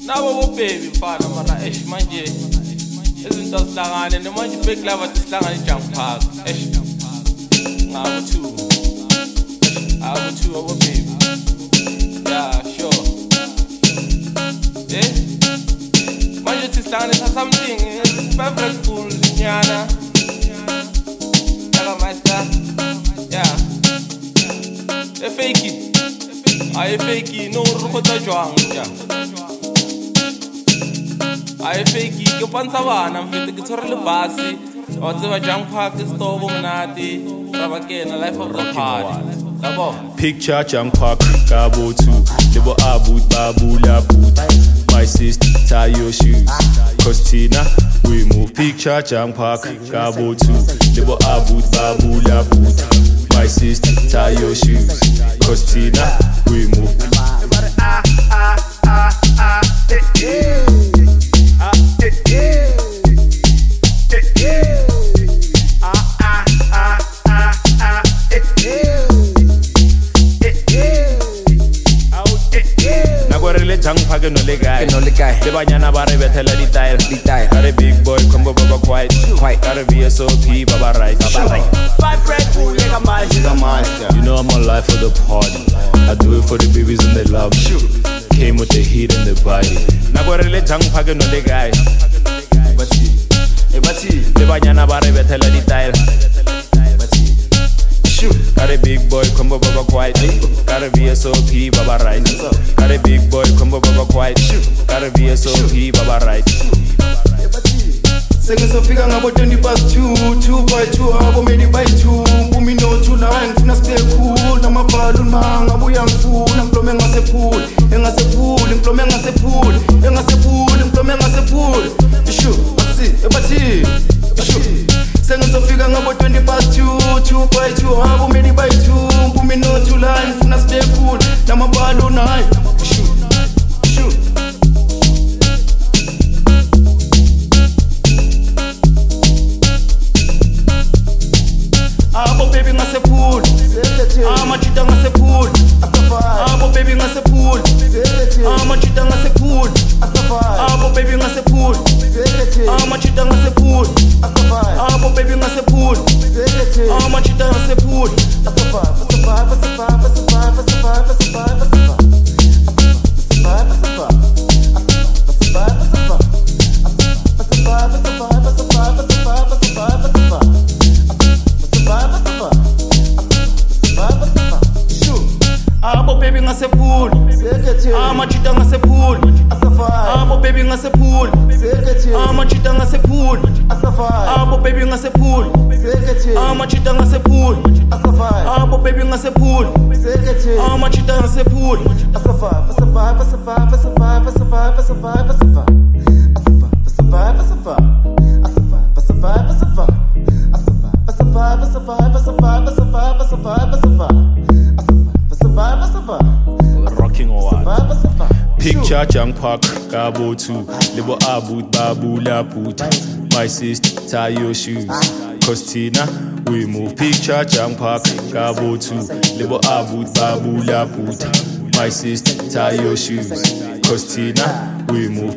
Nabo baby mfana mara manje izinto sihlangane nemanje fake lava sihlangane jump park ngawu two abo baby yeah sure manje sihlangane something favorite cool nyana yaga master yeah fake it I fake it no rukota jwang ja I fake it ke pantsha bana mfete ke tshware le basi wa tseba jang park store monate ba kena life of the party yabo picture jang park Gabo 2 lebo abu babula boot my sister tie your shoes Costina we move picture jang park Gabo 2 lebo abu babula boot my sister tie your shoes Costina we move jang phake no le guy le banyana ba re bethela di tire are big boy combo baba quiet are VSOP baba right five red bull like a master you know I'm alive for the party I do it for the babies and they love me came with the heat and the body na go re le jang phake no le guy le banyana ba re bethela di tire got a big boy combo baba quiet got a VSOP baba right got a big boy combo baba quiet got a VSOP baba right Sengizofika ngabo 20 past 2 by 2 abo made by 2 bumi no 2 la ngifuna stay cool nama balloon manga buya ngifuna ngiplome ngase pool ngiplome ngase pool ngiplome ngase pool ishu asi Sengizofika ngabo 20 past 2 by 2 abo made by 2 bumi no 2 la ngifuna stay cool nama balloon high ishu Abo baby ngase pool amachita ngase pool abo baby ngase pool amachita ngase pool abo baby ngase pool amachita ngase pool abo baby ngase pool amachita ngase pool Abo baby ngase pool amachita ngase pool abo baby ngase pool amachita ngase pool abo baby ngase pool amachita ngase pool abo baby ngase pool amachita ngase pool rocking on picture jang park Gabo 2 lebo abu babula boot my sister tie your shoes Costina we move picture jang park Gabo 2 lebo abu babula boot my sister tie your shoes Costina we move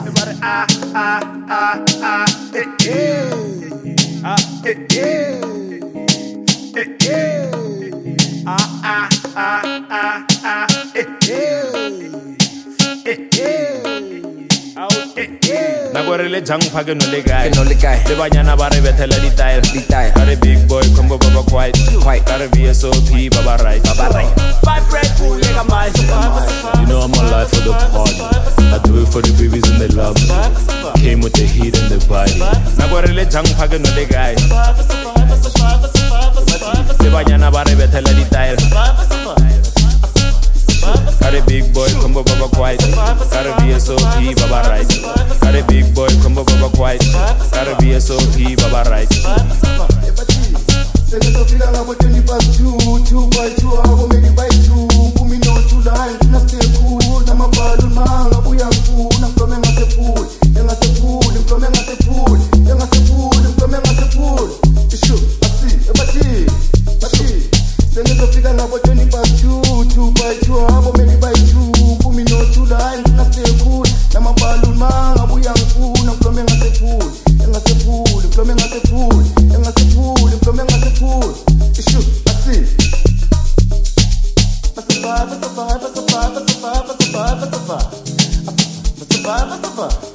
Nagorele jang phake no le guy le banyana ba re bethela di tire are big boy combo baba quiet are VSOP baba right five red bull like a master you know I'm alive for the party I do it for the babies and they love me came with the heat and the body Nagorele jang phake no le guy le banyana ba re bethela di tire got a big boy combo baba quiet got a VSOP baba right got a big boy combo baba quiet got a VSOP baba right Sengizofika ngabo 20 past 2 by 2 abo made by 2 bumi no 2 la ngifuna stay cool nama balloon manga buya ngifuna ngiplome ngase pool ngiplome ngase pool ngiplome ngase pool ishu asi Sengizofika ngabo 20 past 2 by 2 abo made by 2 bumi no 2 la ngifuna stay cool Namaballoon mangabuya ngifuna ngiplome ngasephuli engasephuli ngiplome ngasephuli engasephuli ngiplome ngasephuli ishu asi survive